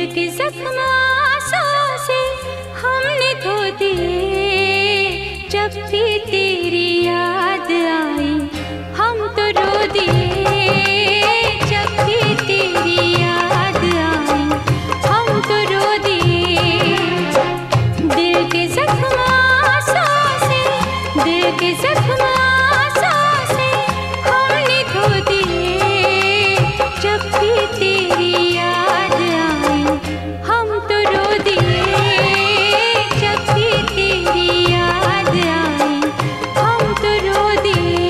के जख्म आंसुओं से हमने धो दिए। जब भी तेरी याद आई हम तो रो दिए। जब भी तेरी याद आई हम तो रो दिए। दिल के जख्म आंसुओं से, दिल के जख्म आंसुओं से हमने धो दिए। जब भी तेरी याद आई हम तो रो दिए। जब भी तेरी याद आई हम तो रो दिए।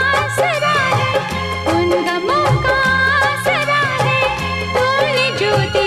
जो